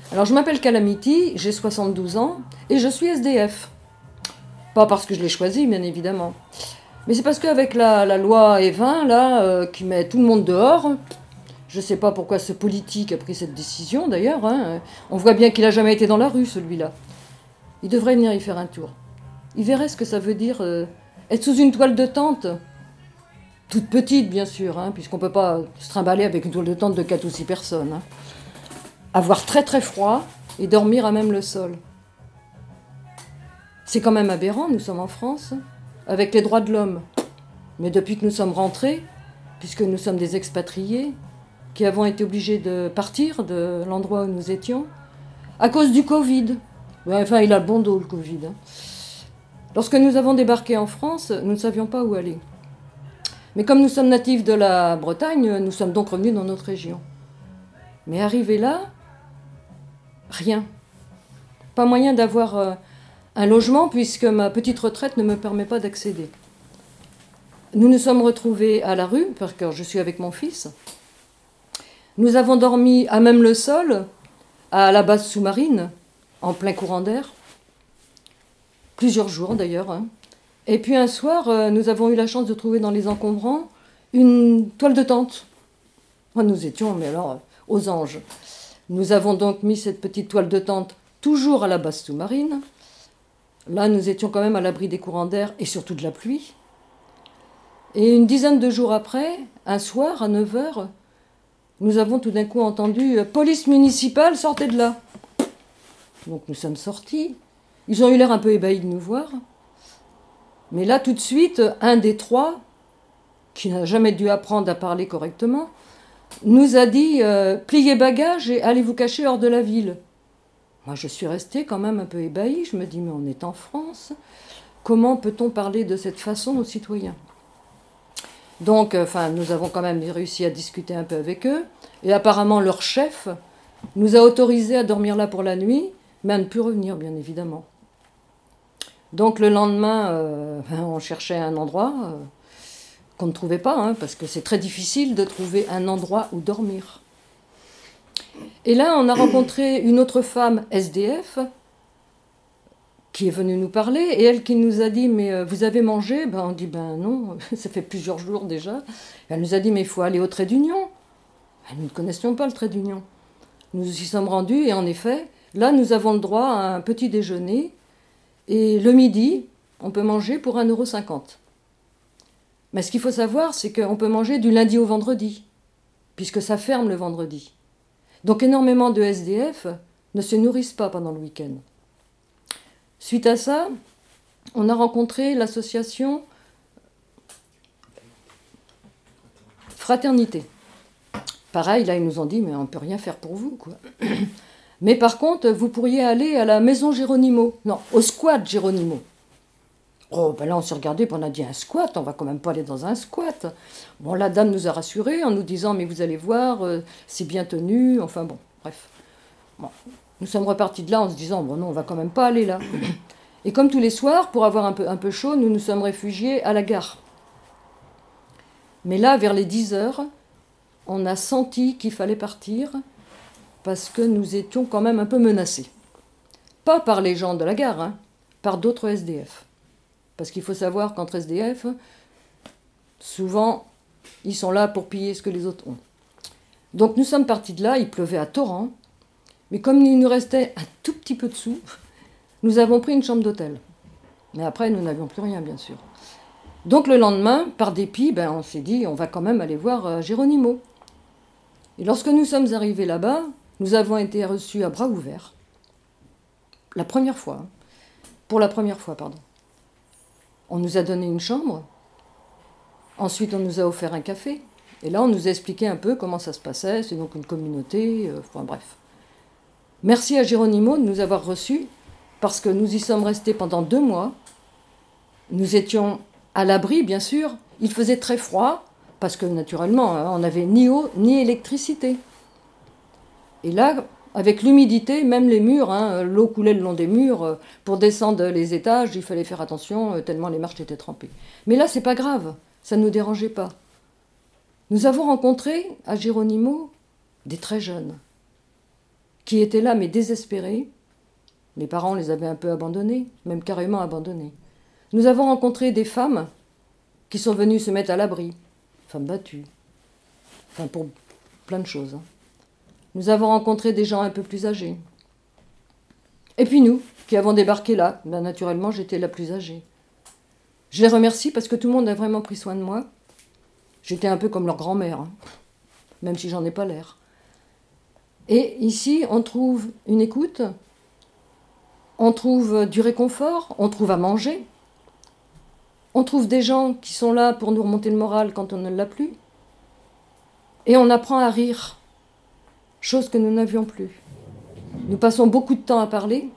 Alors je m'appelle Calamity, j'ai 72 ans et je suis SDF. Pas parce que je l'ai choisi, bien évidemment. Mais c'est parce qu'avec la loi E20, là, qui met tout le monde dehors, je ne sais pas pourquoi ce politique a pris cette décision d'ailleurs, hein, on voit bien qu'il n'a jamais été dans la rue celui-là. Il devrait venir y faire un tour. Il verrait ce que ça veut dire être sous une toile de tente. Toute petite, bien sûr, hein, puisqu'on ne peut pas se trimballer avec une toile de tente de 4 ou 6 personnes. Hein. Avoir très très froid et dormir à même le sol. C'est quand même aberrant, nous sommes en France, avec les droits de l'homme. Mais depuis que nous sommes rentrés, puisque nous sommes des expatriés, qui avons été obligés de partir de l'endroit où nous étions, à cause du Covid. Enfin, il a le bon dos, le Covid. Hein. Lorsque nous avons débarqué en France, nous ne savions pas où aller. Mais comme nous sommes natifs de la Bretagne, nous sommes donc revenus dans notre région. Mais arrivés là, rien. Pas moyen d'avoir un logement puisque ma petite retraite ne me permet pas d'accéder. Nous nous sommes retrouvés à la rue, parce que je suis avec mon fils. Nous avons dormi à même le sol, à la base sous-marine, en plein courant d'air. Plusieurs jours d'ailleurs. Hein. Et puis un soir, nous avons eu la chance de trouver dans les encombrants une toile de tente. Nous étions, mais alors, aux anges. Nous avons donc mis cette petite toile de tente toujours à la base sous-marine. Là, nous étions quand même à l'abri des courants d'air et surtout de la pluie. Et une dizaine de jours après, un soir, à 9h, nous avons tout d'un coup entendu « Police municipale, sortez de là !» Donc nous sommes sortis. Ils ont eu l'air un peu ébahis de nous voir. Mais là, tout de suite, un des trois, qui n'a jamais dû apprendre à parler correctement, nous a dit « Pliez bagages et allez vous cacher hors de la ville ». Moi, je suis restée quand même un peu ébahie. Je me dis « Mais on est en France. Comment peut-on parler de cette façon aux citoyens ?» Donc, nous avons quand même réussi à discuter un peu avec eux. Et apparemment, leur chef nous a autorisés à dormir là pour la nuit, mais à ne plus revenir, bien évidemment. Donc le lendemain, on cherchait un endroit qu'on ne trouvait pas, hein, parce que c'est très difficile de trouver un endroit où dormir. Et là, on a rencontré une autre femme SDF qui est venue nous parler, et elle qui nous a dit « Mais vous avez mangé ?» On dit « Ben non, ça fait plusieurs jours déjà. » Elle nous a dit « Mais il faut aller au trait d'union. » Nous ne connaissions pas le trait d'union. Nous y sommes rendus, et en effet, là, nous avons le droit à un petit déjeuner. Et le midi, on peut manger pour 1,50 €. Mais ce qu'il faut savoir, c'est qu'on peut manger du lundi au vendredi, puisque ça ferme le vendredi. Donc énormément de SDF ne se nourrissent pas pendant le week-end. Suite à ça, on a rencontré l'association Fraternité. Pareil, là, ils nous ont dit, mais on ne peut rien faire pour vous, quoi. Mais par contre, vous pourriez aller à la maison Géronimo. Non, au squat Géronimo. Oh, ben là, on s'est regardé, puis on a dit un squat, on va quand même pas aller dans un squat. Bon, la dame nous a rassurés en nous disant, mais vous allez voir, c'est bien tenu, enfin bon, bref. Bon. Nous sommes repartis de là en se disant, bon non, on va quand même pas aller là. Et comme tous les soirs, pour avoir un peu chaud, nous nous sommes réfugiés à la gare. Mais là, vers les 10h, on a senti qu'il fallait partir, parce que nous étions quand même un peu menacés. Pas par les gens de la gare, hein, par d'autres SDF. Parce qu'il faut savoir qu'entre SDF, souvent, ils sont là pour piller ce que les autres ont. Donc nous sommes partis de là, il pleuvait à torrent, mais comme il nous restait un tout petit peu de sous, nous avons pris une chambre d'hôtel. Mais après, nous n'avions plus rien, bien sûr. Donc le lendemain, par dépit, on s'est dit, on va quand même aller voir Géronimo. Et lorsque nous sommes arrivés là-bas, nous avons été reçus à bras ouverts. La première fois. Hein. Pour la première fois, pardon. On nous a donné une chambre. Ensuite, on nous a offert un café. Et là, on nous a expliqué un peu comment ça se passait. C'est donc une communauté. Bref. Merci à Géronimo de nous avoir reçus, parce que nous y sommes restés pendant 2 mois. Nous étions à l'abri, bien sûr. Il faisait très froid, parce que naturellement, on n'avait ni eau ni électricité. Et là, avec l'humidité, même les murs, l'eau coulait le long des murs. Pour descendre les étages, il fallait faire attention, tellement les marches étaient trempées. Mais là, c'est pas grave, ça ne nous dérangeait pas. Nous avons rencontré à Géronimo des très jeunes. qui étaient là mais désespérés. Les parents les avaient un peu abandonnés, même carrément abandonnés. Nous avons rencontré des femmes qui sont venues se mettre à l'abri, femmes battues, enfin pour plein de choses. Nous avons rencontré des gens un peu plus âgés. Et puis nous, qui avons débarqué là, ben naturellement j'étais la plus âgée. Je les remercie parce que tout le monde a vraiment pris soin de moi. J'étais un peu comme leur grand-mère, même si j'en ai pas l'air. Et ici, on trouve une écoute, on trouve du réconfort, on trouve à manger, on trouve des gens qui sont là pour nous remonter le moral quand on ne l'a plus, et on apprend à rire, chose que nous n'avions plus. Nous passons beaucoup de temps à parler.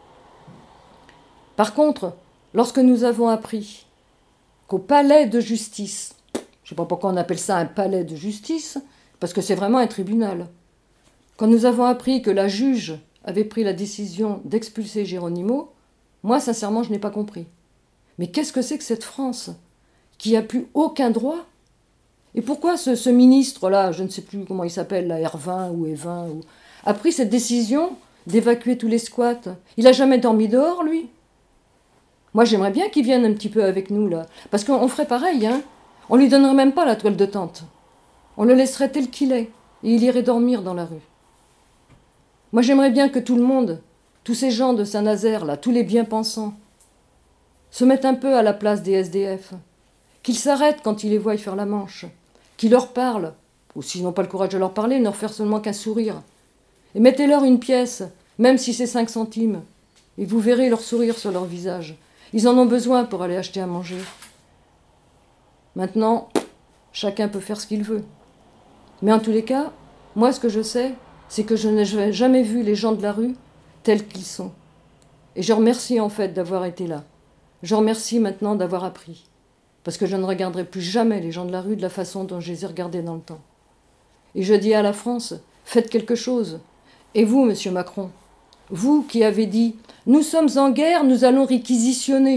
Par contre, lorsque nous avons appris qu'au palais de justice, je ne sais pas pourquoi on appelle ça un palais de justice, parce que c'est vraiment un tribunal, quand nous avons appris que la juge avait pris la décision d'expulser Geronimo, moi, sincèrement, je n'ai pas compris. Mais qu'est-ce que c'est que cette France qui n'a plus aucun droit? Et pourquoi ce ministre-là, je ne sais plus comment il s'appelle, là, R20 ou E20, a pris cette décision d'évacuer tous les squats? Il n'a jamais dormi dehors, lui? Moi, j'aimerais bien qu'il vienne un petit peu avec nous, là. Parce qu'on ferait pareil, hein. On lui donnerait même pas la toile de tente. On le laisserait tel qu'il est, et il irait dormir dans la rue. Moi, j'aimerais bien que tout le monde, tous ces gens de Saint-Nazaire, là, tous les bien-pensants, se mettent un peu à la place des SDF, qu'ils s'arrêtent quand ils les voient faire la manche, qu'ils leur parlent, ou s'ils n'ont pas le courage de leur parler, ne leur faire seulement qu'un sourire. Et mettez-leur une pièce, même si c'est 5 centimes, et vous verrez leur sourire sur leur visage. Ils en ont besoin pour aller acheter à manger. Maintenant, chacun peut faire ce qu'il veut. Mais en tous les cas, moi, ce que je sais, c'est que je n'ai jamais vu les gens de la rue tels qu'ils sont. Et je remercie en fait d'avoir été là. Je remercie maintenant d'avoir appris. Parce que je ne regarderai plus jamais les gens de la rue de la façon dont je les ai regardés dans le temps. Et je dis à la France, faites quelque chose. Et vous, monsieur Macron, vous qui avez dit « Nous sommes en guerre, nous allons réquisitionner ».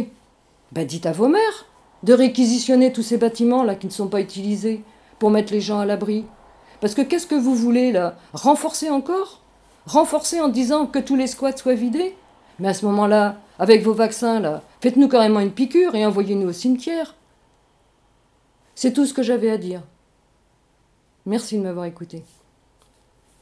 Ben dites à vos maires de réquisitionner tous ces bâtiments-là qui ne sont pas utilisés pour mettre les gens à l'abri. Parce que qu'est-ce que vous voulez, là? Renforcer encore? Renforcer en disant que tous les squats soient vidés? Mais à ce moment-là, avec vos vaccins, là, faites-nous carrément une piqûre et envoyez-nous au cimetière. C'est tout ce que j'avais à dire. Merci de m'avoir écouté.